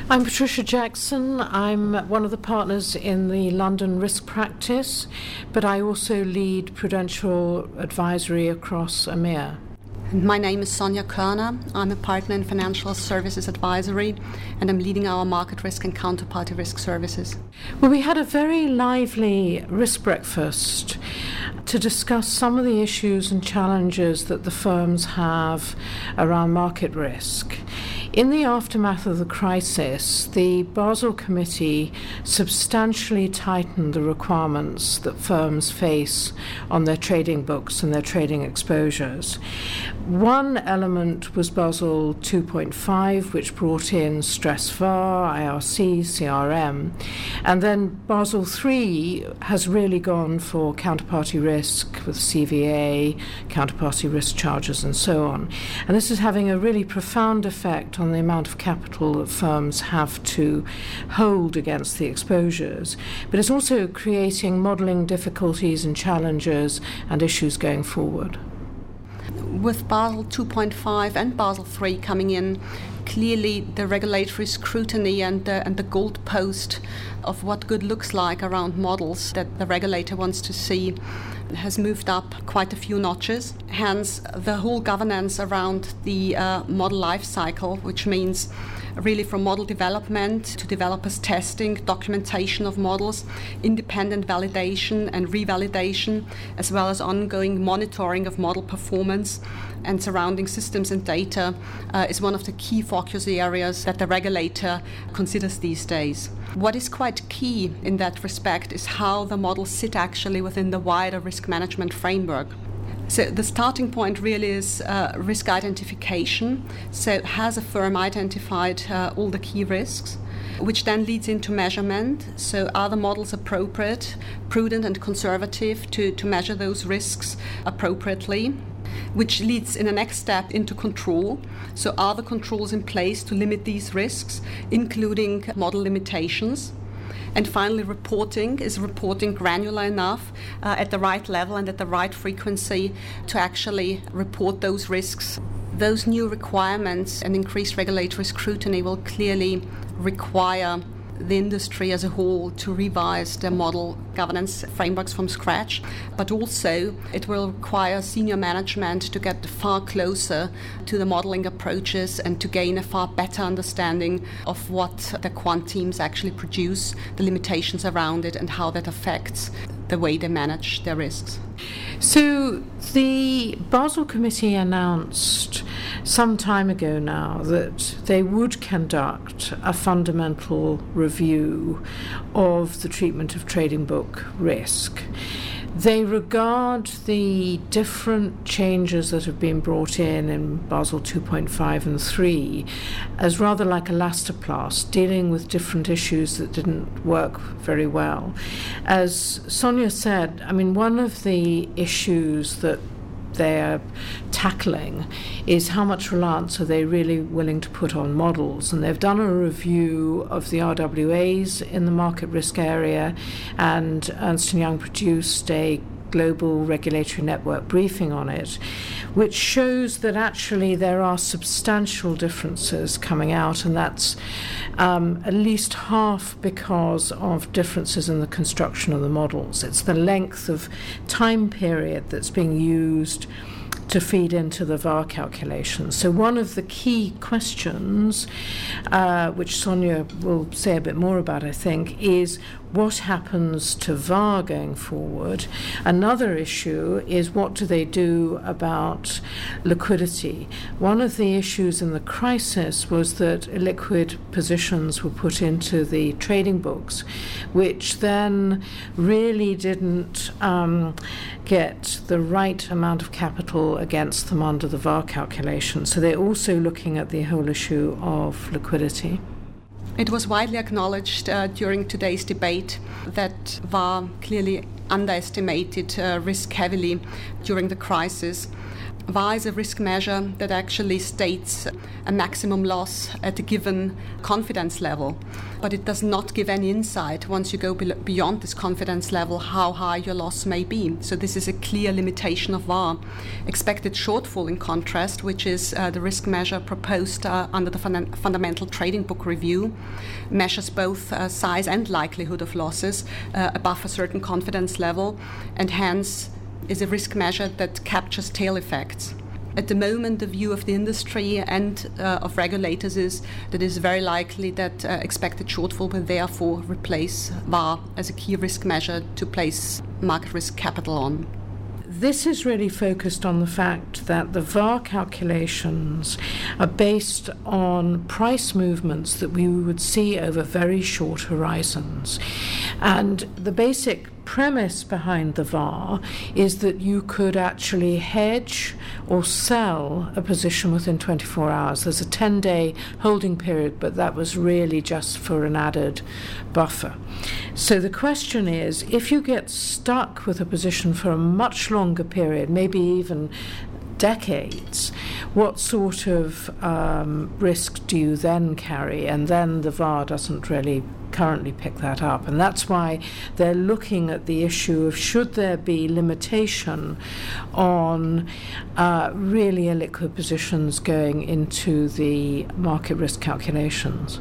I'm Patricia Jackson. I'm one of the partners in the London risk practice, but I also lead prudential advisory across EMEA. My name is Sonja Körner. I'm a partner in Financial Services Advisory, and I'm leading our market risk and counterparty risk services. Well, we had a very lively risk breakfast to discuss some of the issues and challenges that the firms have around market risk. In the aftermath of the crisis, the Basel Committee substantially tightened the requirements that firms face on their trading books and their trading exposures. One element was Basel 2.5, which brought in stress VaR, IRC, CRM, and then Basel 3 has really gone for counterparty risk with CVA, counterparty risk charges and so on. And this is having a really profound effect on the amount of capital that firms have to hold against the exposures. But it's also creating modelling difficulties and challenges and issues going forward. With Basel 2.5 and Basel 3 coming in, clearly the regulatory scrutiny and the goalpost of what good looks like around models that the regulator wants to see has moved up quite a few notches. Hence, the whole governance around the model life cycle, which means really from model development to developers testing, documentation of models, independent validation and revalidation, as well as ongoing monitoring of model performance and surrounding systems and data is one of the key focus areas that the regulator considers these days. What is quite key in that respect is how the models sit actually within the wider risk management framework. So the starting point really is risk identification. So has a firm identified all the key risks, which then leads into measurement. So are the models appropriate, prudent and conservative to measure those risks appropriately? Which leads in the next step into control. So are the controls in place to limit these risks, including model limitations? And finally, reporting. Is reporting granular enough at the right level and at the right frequency to actually report those risks? Those new requirements and increased regulatory scrutiny will clearly require the industry as a whole to revise their model governance frameworks from scratch, but also it will require senior management to get far closer to the modeling approaches and to gain a far better understanding of what the quant teams actually produce, the limitations around it, and how that affects the way they manage their risks. So the Basel Committee announced some time ago now that they would conduct a fundamental review of the treatment of trading book risk. They regard the different changes that have been brought in Basel 2.5 and 3 as rather like elastoplast, dealing with different issues that didn't work very well. As Sonja said, I mean, one of the issues that they're tackling is how much reliance are they really willing to put on models. And they've done a review of the RWAs in the market risk area, and Ernst & Young produced a global regulatory network briefing on it, which shows that actually there are substantial differences coming out, and that's at least half because of differences in the construction of the models. It's the length of time period that's being used to feed into the VaR calculations. So one of the key questions, which Sonja will say a bit more about, I think, is what happens to VaR going forward. Another issue is what do they do about liquidity. One of the issues in the crisis was that illiquid positions were put into the trading books, which then really didn't get the right amount of capital against them under the VaR calculation. So they're also looking at the whole issue of liquidity. It was widely acknowledged during today's debate that VaR clearly underestimated risk heavily during the crisis. VaR is a risk measure that actually states a maximum loss at a given confidence level, but it does not give any insight once you go beyond this confidence level how high your loss may be. So this is a clear limitation of VaR. Expected shortfall, in contrast, which is the risk measure proposed under the Fundamental Trading Book Review, measures both size and likelihood of losses above a certain confidence level, and hence is a risk measure that captures tail effects. At the moment, the view of the industry and of regulators is that it is very likely that expected shortfall will therefore replace VaR as a key risk measure to place market risk capital on. This is really focused on the fact that the VaR calculations are based on price movements that we would see over very short horizons. And the basic premise behind the VaR is that you could actually hedge or sell a position within 24 hours. There's a 10-day holding period, but that was really just for an added buffer. So the question is, if you get stuck with a position for a much longer period, maybe even decades, what sort of risk do you then carry? And then the VaR doesn't really currently pick that up. And that's why they're looking at the issue of should there be limitation on really illiquid positions going into the market risk calculations.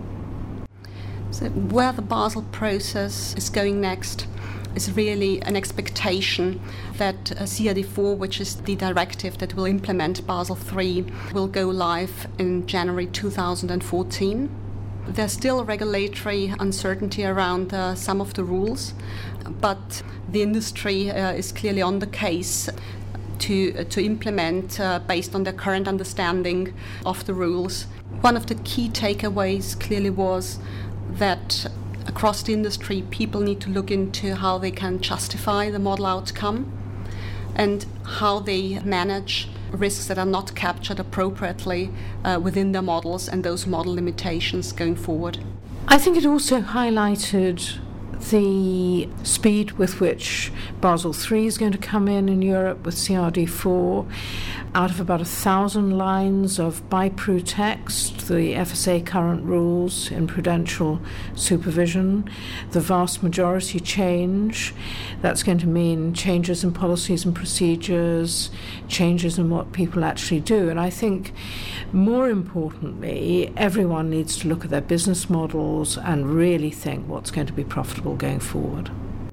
So where the Basel process is going next is really an expectation that CRD4, which is the directive that will implement Basel III, will go live in January 2014. There's still regulatory uncertainty around some of the rules, but the industry is clearly on the case to implement based on their current understanding of the rules. One of the key takeaways clearly was that across the industry, people need to look into how they can justify the model outcome and how they manage risks that are not captured appropriately within their models and those model limitations going forward. I think it also highlighted the speed with which Basel III is going to come in Europe with CRD4. Out of about 1,000 lines of BIPRU text, the FSA current rules in prudential supervision, the vast majority change. That's going to mean changes in policies and procedures, changes in what people actually do. And I think more importantly, everyone needs to look at their business models and really think what's going to be profitable going forward.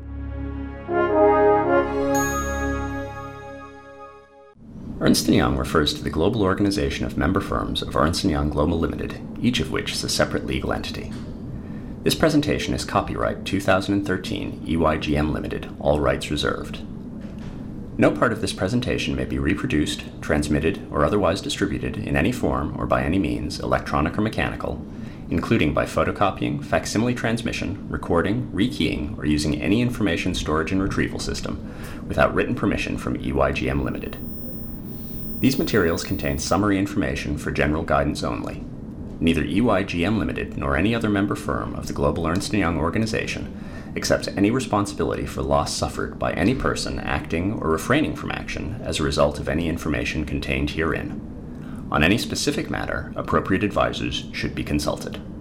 Ernst & Young refers to the global organization of member firms of Ernst & Young Global Limited, each of which is a separate legal entity. This presentation is copyright 2013 EYGM Limited, all rights reserved. No part of this presentation may be reproduced, transmitted, or otherwise distributed in any form or by any means, electronic or mechanical, including by photocopying, facsimile transmission, recording, rekeying, or using any information storage and retrieval system without written permission from EYGM Limited. These materials contain summary information for general guidance only. Neither EYGM Limited nor any other member firm of the Global Ernst & Young organization accepts any responsibility for loss suffered by any person acting or refraining from action as a result of any information contained herein. On any specific matter, appropriate advisors should be consulted.